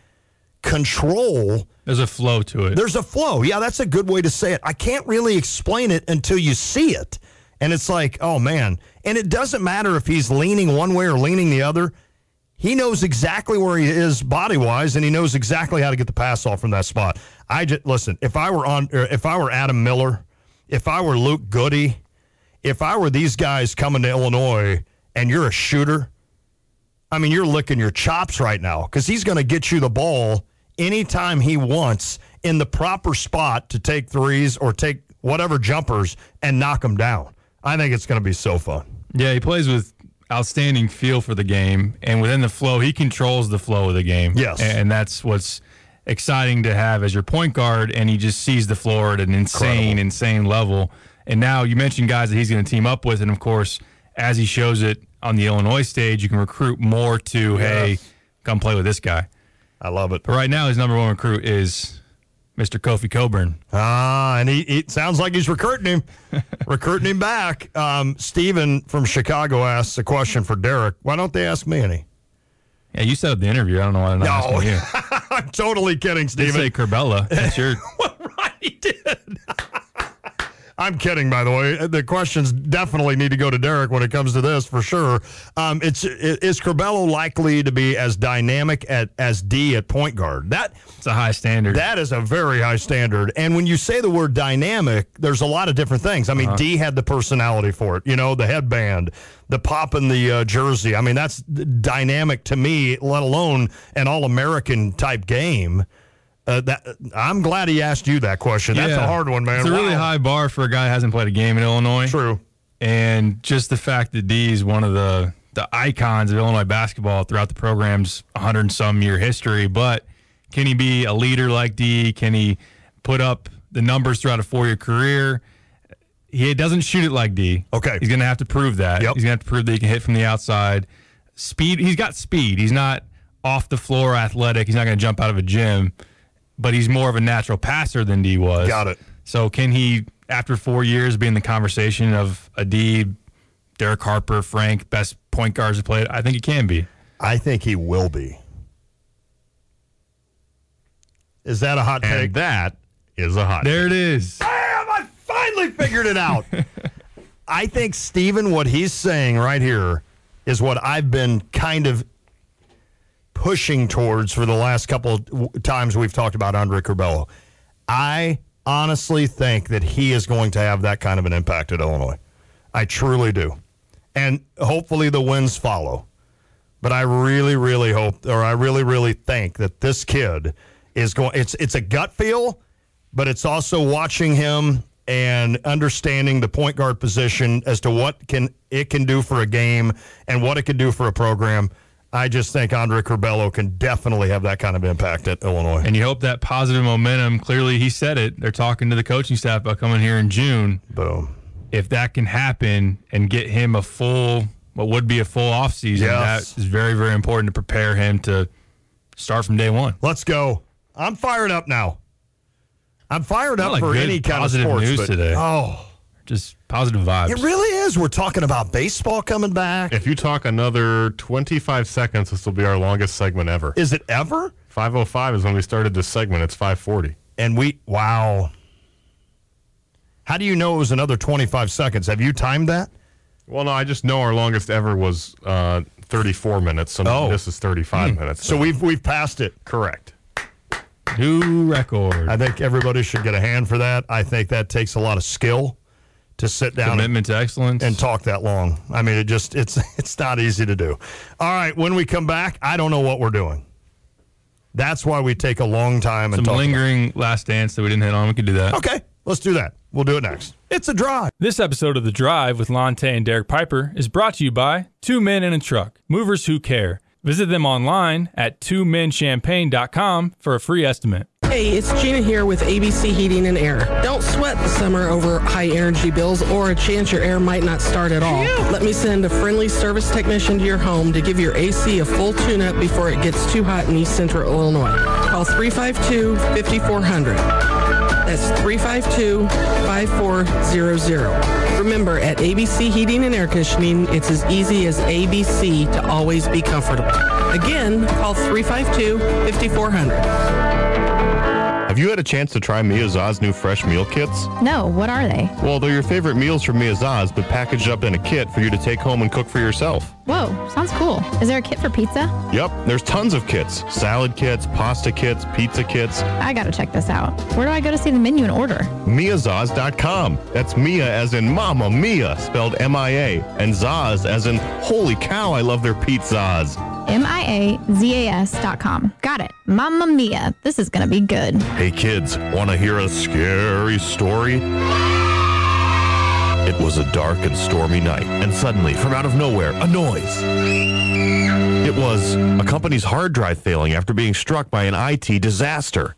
control. There's a flow to it. There's a flow. Yeah, that's a good way to say it. I can't really explain it until you see it. And it's like, oh, man. And it doesn't matter if he's leaning one way or leaning the other. He knows exactly where he is body-wise, and he knows exactly how to get the pass off from that spot. I just listen. If I were on, if I were Adam Miller, if I were Luke Goody, if I were these guys coming to Illinois, and you're a shooter, I mean, you're licking your chops right now because he's going to get you the ball anytime he wants in the proper spot to take threes or take whatever jumpers and knock them down. I think it's going to be so fun. Yeah, he plays with outstanding feel for the game, and within the flow, he controls the flow of the game. Yes. And that's what's exciting to have as your point guard, and he just sees the floor at an insane, Incredible. insane level. And now you mentioned guys that he's going to team up with, and of course, as he shows it on the Illinois stage, you can recruit more to, yes. hey, come play with this guy. I love it. But right now, his number one recruit is Mister Kofi Coburn. Ah, and he, he sounds like he's recruiting him, recruiting him back. Um, Steven from Chicago asks a question for Derek. Why don't they ask me any? Yeah, you set up the interview. I don't know why they're not no. asking you. I'm totally kidding, Steven. They say Curbella. That's your... well, right, he did. I'm kidding, by the way. The questions definitely need to go to Derek when it comes to this, for sure. Um, it's is Curbelo likely to be as dynamic at as D at point guard? That it's a high standard. That is a very high standard. And when you say the word dynamic, there's a lot of different things. I mean, uh-huh. D had the personality for it. You know, the headband, the pop in the uh, jersey. I mean, that's dynamic to me, let alone an All-American type game. Uh, that I'm glad he asked you that question. That's yeah. a hard one, man. It's a wow. really high bar for a guy who hasn't played a game in Illinois. True. And just the fact that D is one of the, the icons of Illinois basketball throughout the program's one hundred and some year history. But can he be a leader like D? Can he put up the numbers throughout a four-year career? He doesn't shoot it like D. Okay. He's going to have to prove that. Yep. He's going to have to prove that he can hit from the outside. Speed. He's got speed. He's not off the floor athletic. He's not going to jump out of a gym. But he's more of a natural passer than D was. Got it. So can he, after four years, be in the conversation of a D, Derek Harper, Frank, best point guards to play? I think he can be. I think he will be. Is that a hot take? And that is a hot there take. There it is. Bam! I finally figured it out. I think, Steven, what he's saying right here is what I've been kind of pushing towards for the last couple of times we've talked about Andre Curbelo. I honestly think that he is going to have that kind of an impact at Illinois. I truly do. And hopefully the wins follow. But I really, really hope, or I really, really think that this kid is going, it's it's a gut feel, but it's also watching him and understanding the point guard position as to what can it can do for a game and what it can do for a program. I just think Andre Curbelo can definitely have that kind of impact at Illinois. And you hope that positive momentum, clearly he said it, they're talking to the coaching staff about coming here in June. Boom. If that can happen and get him a full, what would be a full offseason, yes. that is very, very important to prepare him to start from day one. Let's go. I'm fired up now. I'm fired up like for good, any kind of positive sports. news but, today. Oh. Just positive vibes. It really is. We're talking about baseball coming back. If you talk another twenty-five seconds, this will be our longest segment ever. Is it ever? five oh five is when we started this segment. It's five forty. And we, wow. How do you know it was another twenty-five seconds? Have you timed that? Well, no, I just know our longest ever was uh, thirty-four minutes. So oh. this is thirty-five hmm. minutes. So. so we've we've passed it. Correct. New record. I think everybody should get a hand for that. I think that takes a lot of skill to sit down commitment and, to excellence and talk that long. I mean, it just it's it's not easy to do. All right, when we come back, I don't know what we're doing. That's why we take a long time. Some and talk lingering about last dance that we didn't hit on. We could do that. Okay, let's do that. We'll do it next. It's a drive. This episode of The Drive with Lonte and Derek Piper is brought to you by Two Men in a Truck, movers who care. Visit them online at two men champagne dot com for a free estimate. Hey, it's Gina here with A B C Heating and Air. Don't sweat the summer over high energy bills or a chance your air might not start at all. Let me send a friendly service technician to your home to give your A C a full tune-up before it gets too hot in East Central Illinois. Call three five two, five four zero zero. That's three five two, five four zero zero. Remember, at A B C Heating and Air Conditioning, it's as easy as A B C to always be comfortable. Again, call three five two, five four zero zero. Have you had a chance to try Mia Zah's new fresh meal kits? No, what are they? Well, they're your favorite meals from Mia Zah's, but packaged up in a kit for you to take home and cook for yourself. Whoa, sounds cool. Is there a kit for pizza? Yep, there's tons of kits. Salad kits, pasta kits, pizza kits. I gotta check this out. Where do I go to see the menu and order? Mia Zahs dot com. That's Mia as in Mama Mia, spelled M I A, and Zahs as in holy cow, I love their pizzas. M I A Z A S dot com. Got it. Mamma mia, this is gonna be good. Hey kids, want to hear a scary story? It was a dark and stormy night, and suddenly, from out of nowhere, a noise. It was a company's hard drive failing after being struck by an I T disaster.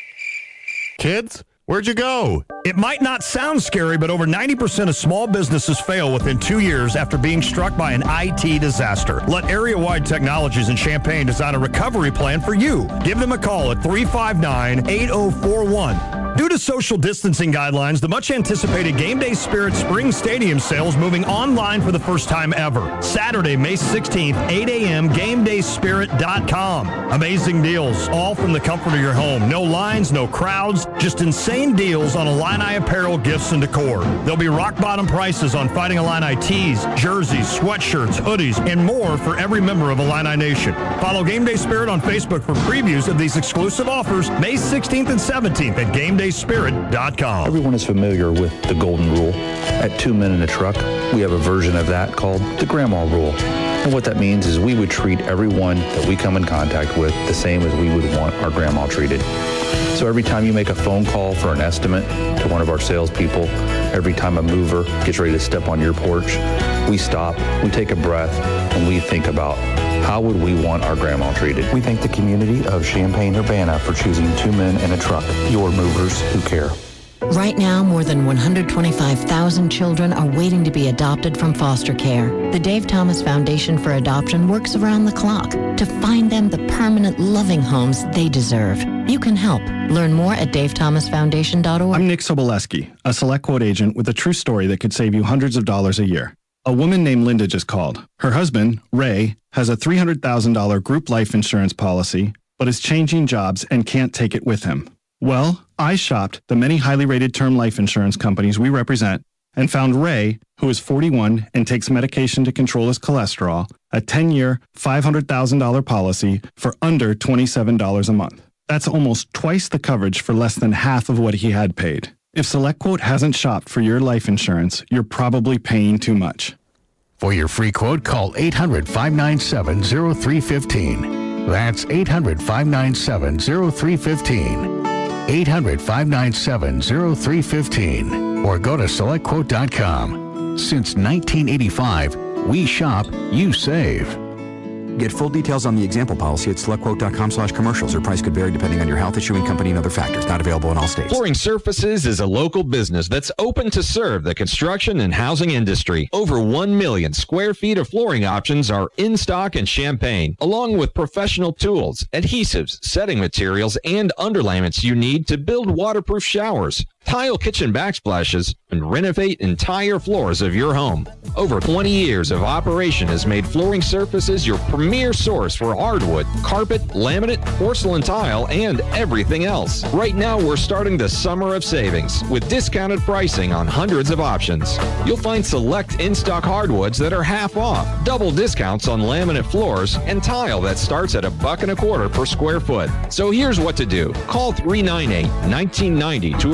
Kids, where'd you go? It might not sound scary, but over ninety percent of small businesses fail within two years after being struck by an I T disaster. Let Area Wide Technologies in Champaign design a recovery plan for you. Give them a call at three five nine, eight oh four one. Due to social distancing guidelines, the much-anticipated Game Day Spirit Spring Stadium sale is moving online for the first time ever. Saturday, May sixteenth, eight a.m., game day spirit dot com. Amazing deals, all from the comfort of your home. No lines, no crowds, just insane deals on Illini apparel, gifts, and decor. There'll be rock-bottom prices on Fighting Illini tees, jerseys, sweatshirts, hoodies, and more for every member of Illini Nation. Follow Game Day Spirit on Facebook for previews of these exclusive offers May sixteenth and seventeenth at game day spirit dot com. Everyone is familiar with the golden rule. At Two Men in a Truck, we have a version of that called the grandma rule. And what that means is we would treat everyone that we come in contact with the same as we would want our grandma treated. So every time you make a phone call for an estimate to one of our salespeople, every time a mover gets ready to step on your porch, we stop, we take a breath, and we think about how would we want our grandma treated. We thank the community of Champaign-Urbana for choosing Two Men in a Truck, your movers who care. Right now, more than one hundred twenty-five thousand children are waiting to be adopted from foster care. The Dave Thomas Foundation for Adoption works around the clock to find them the permanent, loving homes they deserve. You can help. Learn more at dave thomas foundation dot org. I'm Nick Soboleski, a Select Quote agent with a true story that could save you hundreds of dollars a year. A woman named Linda just called. Her husband, Ray, has a three hundred thousand dollars group life insurance policy, but is changing jobs and can't take it with him. Well, I shopped the many highly rated term life insurance companies we represent and found Ray, who is forty-one and takes medication to control his cholesterol, a ten-year, five hundred thousand dollars policy for under twenty-seven dollars a month. That's almost twice the coverage for less than half of what he had paid. If SelectQuote hasn't shopped for your life insurance, you're probably paying too much. For your free quote, call eight hundred, five nine seven, zero three one five. That's eight hundred, five nine seven, zero three one five. eight hundred, five nine seven, zero three one five. Or go to select quote dot com. Since nineteen eighty-five, we shop, you save. Get full details on the example policy at select quote dot com slash commercials. Or price could vary depending on your health, issuing company, and other factors. Not available in all states. Flooring Surfaces is a local business that's open to serve the construction and housing industry. Over one million square feet of flooring options are in stock in Champaign, along with professional tools, adhesives, setting materials, and underlayments you need to build waterproof showers, tile kitchen backsplashes, and renovate entire floors of your home. Over twenty years of operation has made Flooring Surfaces your premier source for hardwood, carpet, laminate, porcelain tile, and everything else. Right now, we're starting the summer of savings with discounted pricing on hundreds of options. You'll find select in-stock hardwoods that are half off, double discounts on laminate floors, and tile that starts at a buck and a quarter per square foot. So here's what to do. Call three nine eight, one nine nine zero to arrange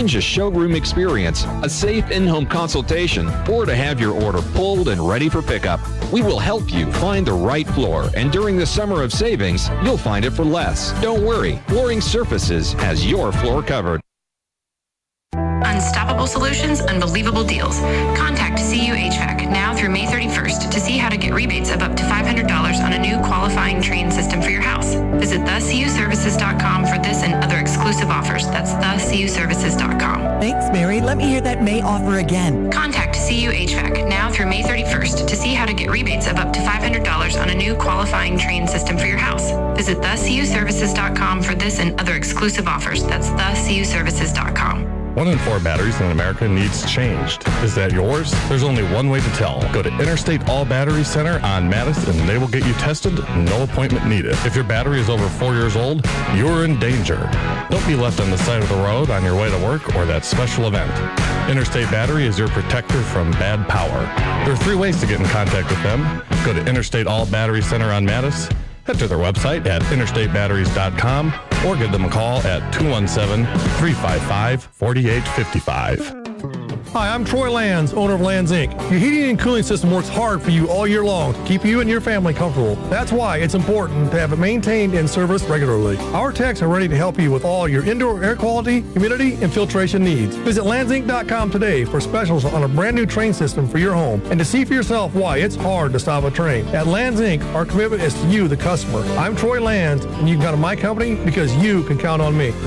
arrange a showroom experience, a safe in-home consultation, or to have your order pulled and ready for pickup, we will help you find the right floor. And during the summer of savings, you'll find it for less. Don't worry, Flooring Surfaces has your floor covered. Unstoppable solutions, unbelievable deals. Contact C U H V A C now through May thirty-first to see how to get rebates of up to five hundred dollars on a new qualifying train system for your house. Visit the c u services dot com for this and other exclusive offers. That's the c u services dot com. Thanks, Mary. Let me hear that May offer again. Contact C U H V A C now through May thirty-first to see how to get rebates of up to five hundred dollars on a new qualifying train system for your house. Visit the c u services dot com for this and other exclusive offers. That's the c u services dot com. One in four batteries in America needs changed. Is that yours? There's only one way to tell. Go to Interstate All Battery Center on Madison and they will get you tested, no appointment needed. If your battery is over four years old, you're in danger. Don't be left on the side of the road on your way to work or that special event. Interstate Battery is your protector from bad power. There are three ways to get in contact with them. Go to Interstate All Battery Center on Madison, head to their website at interstate batteries dot com or give them a call at two one seven, three five five, four eight five five. Hi, I'm Troy Lands, owner of Lands Incorporated. Your heating and cooling system works hard for you all year long to keep you and your family comfortable. That's why it's important to have it maintained and serviced regularly. Our techs are ready to help you with all your indoor air quality, humidity, and filtration needs. Visit lands inc dot com today for specials on a brand new train system for your home and to see for yourself why it's hard to stop a train. At Lands Incorporated, our commitment is to you, the customer. I'm Troy Lands, and you can count on my company because you can count on me.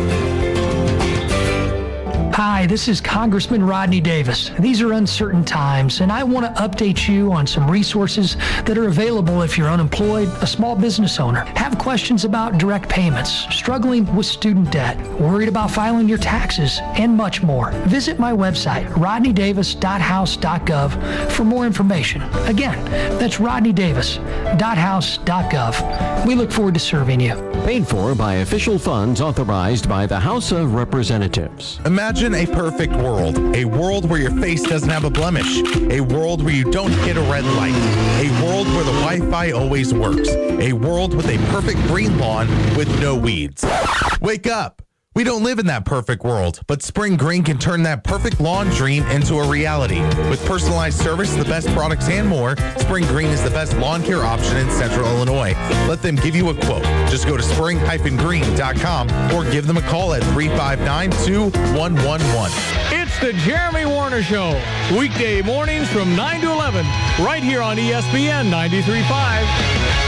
Hi, this is Congressman Rodney Davis. These are uncertain times, and I want to update you on some resources that are available if you're unemployed, a small business owner, have questions about direct payments, struggling with student debt, worried about filing your taxes, and much more. Visit my website, rodney davis dot house dot gov, for more information. Again, that's rodney davis dot house dot gov. We look forward to serving you. Paid for by official funds authorized by the House of Representatives. Imagine a perfect world, a world where your face doesn't have a blemish, a world where you don't hit a red light, a world where the Wi-Fi always works, a world with a perfect green lawn with no weeds. Wake up! We don't live in that perfect world, but Spring Green can turn that perfect lawn dream into a reality. With personalized service, the best products, and more, Spring Green is the best lawn care option in Central Illinois. Let them give you a quote. Just go to spring green dot com or give them a call at three five nine, two one one one. It's the Jeremy Warner Show, weekday mornings from nine to eleven, right here on E S P N ninety-three point five.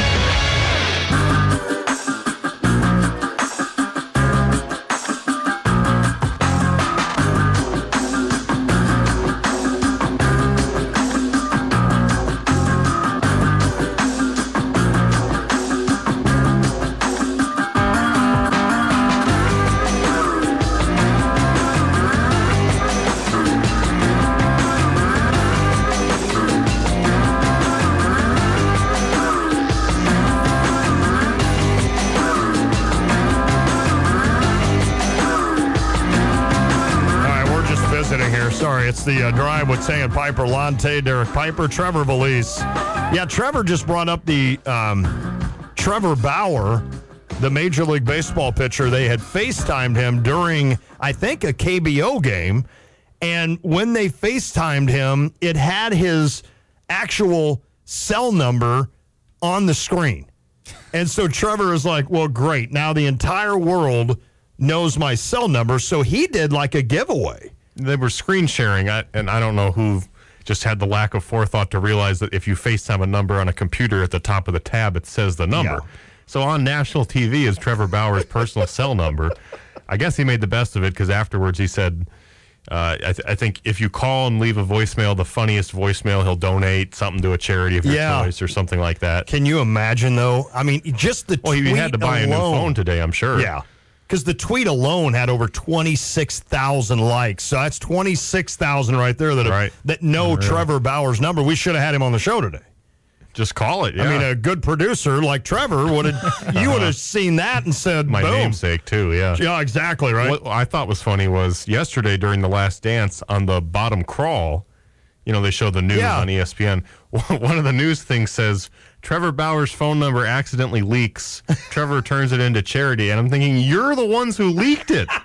It's the uh, drive with Sang and Piper, Lonte, Derek Piper, Trevor Valise. Yeah, Trevor just brought up the um, Trevor Bauer, the Major League Baseball pitcher. They had FaceTimed him during, I think, a K B O game. And when they FaceTimed him, it had his actual cell number on the screen. And so Trevor is like, well, great. Now the entire world knows my cell number. So he did like a giveaway. They were screen sharing, and I don't know who just had the lack of forethought to realize that if you FaceTime a number on a computer at the top of the tab, it says the number. Yeah. So on national T V is Trevor Bauer's personal cell number. I guess he made the best of it because afterwards he said, uh, I, th- I think if you call and leave a voicemail, the funniest voicemail, he'll donate something to a charity of your yeah. choice or something like that. Can you imagine, though? I mean, just the well, tweet he had to buy alone. a new phone today, I'm sure. Yeah. Because the tweet alone had over twenty-six thousand likes. So that's twenty-six thousand right there that, right. have, that know yeah. Trevor Bauer's number. We should have had him on the show today. Just call it, yeah. I mean, a good producer like Trevor, would have you would have seen that and said, my boom. namesake, too, yeah. Yeah, exactly, right? What I thought was funny was yesterday during The Last Dance on the bottom crawl, you know, they show the news yeah. on E S P N. One of the news things says, Trevor Bauer's phone number accidentally leaks. Trevor turns it into charity. And I'm thinking, you're the ones who leaked it.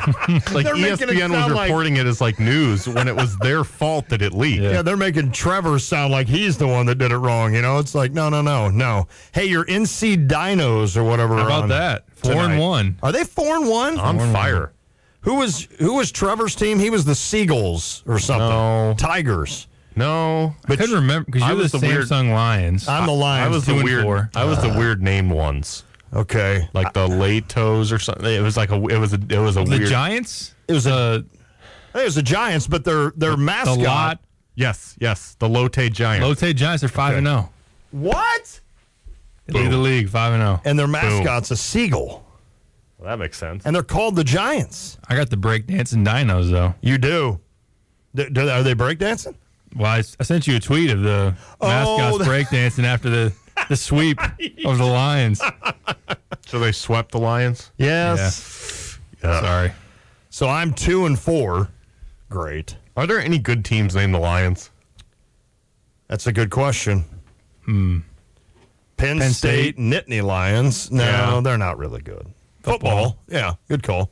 Like They're E S making P it N was sound like- reporting it as like news when it was their fault that it leaked. Yeah. they're making Trevor sound like he's the one that did it wrong. You know, it's like, no, no, no, no. Hey, your N C Dinos or whatever. How are about on that? Four tonight. and one. Are they four and one? On Four and fire. one. Who was who was Trevor's team? He was the Seagulls or something. No. Tigers. No. I couldn't remember because I you're the was the weird- Samsung Lions. I'm the Lions. I was two the and weird. four. I was the weird named ones, Okay. like the Latos or something. It was like a. It was a. It was a the weird. Giants. It was Uh, It was the Giants, but their their mascot. the lot. Yes, yes, the Lotte Giants. Lotte Giants are five and zero. What? Lead the league five and zero. And their mascot's a seagull, Well, that makes sense. and they're called the Giants. I got the breakdancing dinos though. You do. do, do are they breakdancing? Well, I, I sent you a tweet of the Oh, mascots the- breakdancing after the, the sweep of the Lions. So they swept the Lions. Yes. Yeah. Sorry. So I'm two and four. Great. Are there any good teams named the Lions? That's a good question. Hmm. Penn, Penn State, State. Nittany Lions. No, Yeah. they're not really good. Football. Yeah, good call.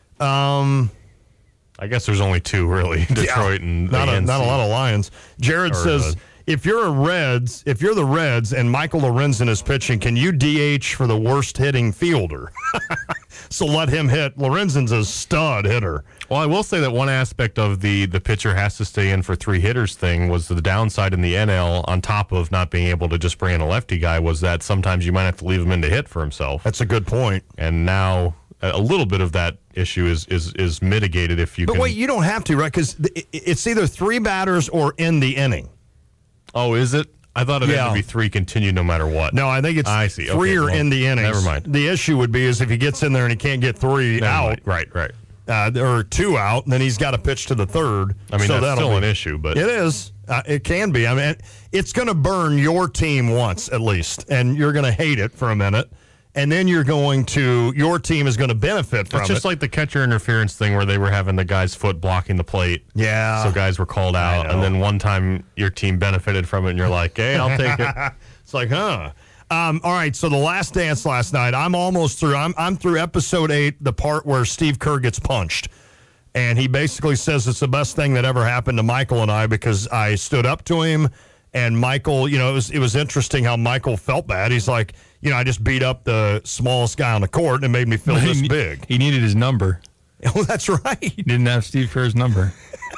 Um, I guess there's only two really: Detroit yeah, and not A a, N C. not a lot of Lions. Jared Or, says, uh, if you're a Reds, if you're the Reds and Michael Lorenzen is pitching, can you D H for the worst hitting fielder? So let him hit. Lorenzen's a stud hitter. Well, I will say that one aspect of the the pitcher has to stay in for three hitters thing was the downside in the N L, on top of not being able to just bring in a lefty guy, was that sometimes you might have to leave him in to hit for himself. That's a good point. And now a little bit of that issue is is is mitigated if you But can. wait, you don't have to, right? Because it's either three batters or in the inning. Oh, is it? I thought it Yeah. had to be three continued no matter what. No, I think it's I see. three Okay, or well, in the innings. Never mind. The issue would be is if he gets in there and he can't get three Never out, mind. Right, right. uh, or two out, then he's got to pitch to the third. I mean, So that's that'll still be- an issue, but It is. Uh, it can be. I mean, it's going to burn your team once at least, and you're going to hate it for a minute, and then you're going to your team is going to benefit from it's just it. like the catcher interference thing where they were having the guy's foot blocking the plate. Yeah. So guys were called out, know. and then one time your team benefited from it, and you're like, hey, I'll take it. It's like, huh? Um, all right, so the Last Dance last night, I'm almost through. I'm I'm through episode eight, the part where Steve Kerr gets punched. And he basically says it's the best thing that ever happened to Michael and I because I stood up to him. And Michael, you know, it was, it was interesting how Michael felt bad. He's like, you know, I just beat up the smallest guy on the court and it made me feel He this ne- big. He needed his number. Oh, that's right. He didn't have Steve Kerr's number.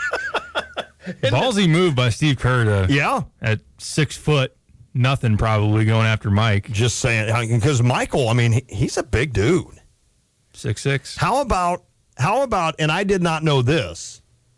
Ballsy move by Steve Kerr to Yeah. at six foot, nothing probably going after Mike. Just saying, because Michael, I mean, he, he's a big dude. Six six. How about, how about, and I did not know this,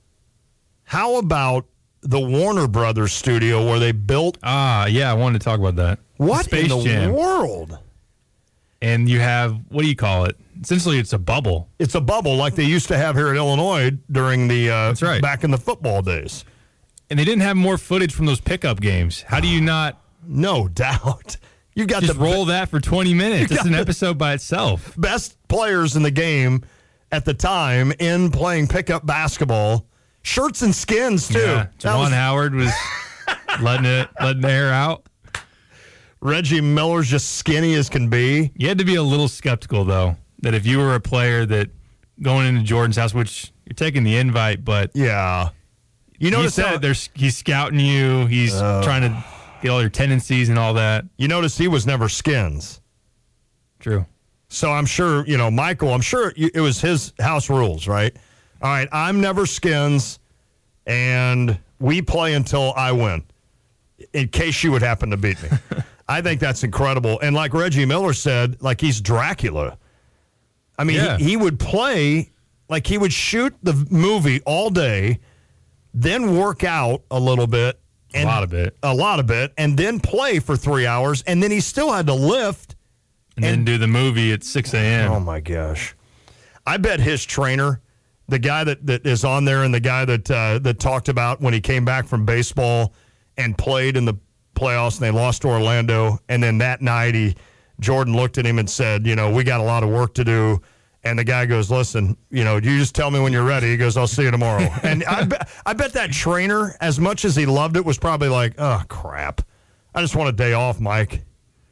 how about the Warner Brothers studio where they built Ah, yeah, I wanted to talk about that. what Space in the Jam. world? And you have, what do you call it? Essentially, it's a bubble. It's a bubble like they used to have here at Illinois during the uh, That's right. back in the football days. And they didn't have more footage from those pickup games. How do you not No doubt. You got just the roll that for twenty minutes? You It's got an the- episode by itself. best players in the game at the time in playing pickup basketball. Shirts and skins too. Yeah, That Javon was- Howard was letting it, letting the air out. Reggie Miller's just skinny as can be. You had to be a little skeptical, though, that if you were a player that going into Jordan's house, which you're taking the invite, but Yeah. You you notice said how, there's he's scouting you, he's trying to get all your tendencies and all that. you notice he was never skins. True. So I'm sure, you know, Michael, I'm sure it was his house rules, right? All right, I'm never skins, and we play until I win, in case you would happen to beat me. I think that's incredible. And like Reggie Miller said, like he's Dracula. I mean, Yeah. he, he would play, like he would shoot the movie all day, then work out a little bit. A lot of it. A lot of it, and then play for three hours, and then he still had to lift. And, then do the movie at six a.m. Oh, my gosh. I bet his trainer, the guy that, that is on there and the guy that uh, that talked about when he came back from baseball and played in the playoffs and they lost to Orlando, and then that night he Jordan looked at him and said, you know, we got a lot of work to do. And the guy goes, listen, you know, you just tell me when you're ready. He goes, I'll see you tomorrow. And I, bet, I bet that trainer, as much as he loved it, was probably like, oh, crap. I just want a day off, Mike.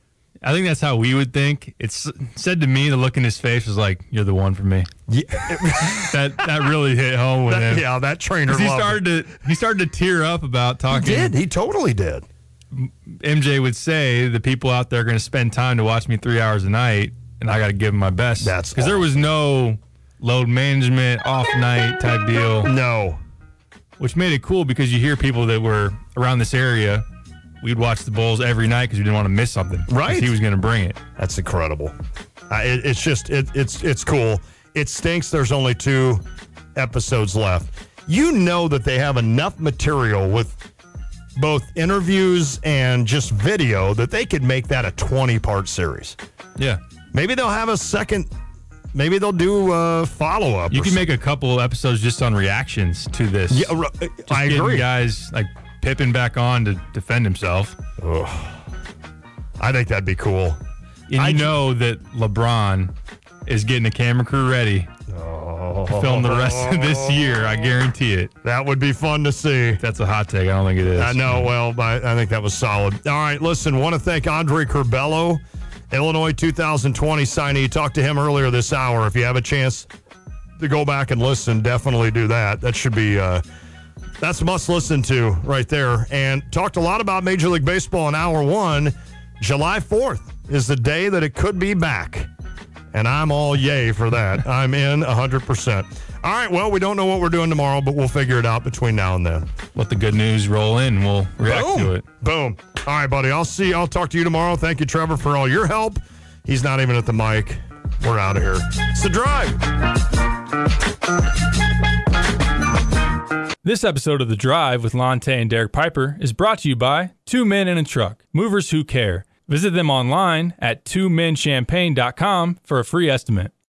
I think that's how we would think. It's said to me, the look in his face was like, "You're the one for me." Yeah. that that really hit home with that, him. Yeah, that trainer. He started it. to he started to tear up about talking. He did. He totally did. M J would say the people out there are going to spend time to watch me three hours a night, and I got to give them my best. That's because there was no load management, off night type deal. No. Which made it cool because you hear people that were around this area. We'd watch the Bulls every night because we didn't want to miss something. Right. He was going to bring it. That's incredible. Uh, it, it's just, it, it's it's cool. It stinks there's only two episodes left. You know that they have enough material with both interviews and just video that they could make that a twenty-part series. Yeah. Maybe they'll have a second, maybe they'll do a follow-up. You can make a couple episodes just on reactions to this. Yeah, just I agree. Guys like Pippen back on to defend himself. Ugh. I think that'd be cool. And I you j- know that LeBron is getting a camera crew ready oh. to film the rest of this year. I guarantee it. That would be fun to see. That's a hot take. I don't think it is. I know. Well, I, I think that was solid. All right, listen, want to thank Andre Curbelo, Illinois two thousand twenty signee. Talked to him earlier this hour. If you have a chance to go back and listen, definitely do that. That should be... Uh, That's a must listen to right there. And talked a lot about Major League Baseball in hour one. July fourth is the day that it could be back. And I'm all yay for that. I'm in one hundred percent. All right, well, we don't know what we're doing tomorrow, but we'll figure it out between now and then. Let the good news roll in. We'll react Boom. to it. Boom. All right, buddy. I'll see. I'll talk to you tomorrow. Thank you, Trevor, for all your help. He's not even at the mic. We're out of here. It's The Drive. This episode of The Drive with Lonte and Derek Piper is brought to you by Two Men in a Truck, movers who care. Visit them online at two men champagne dot com for a free estimate.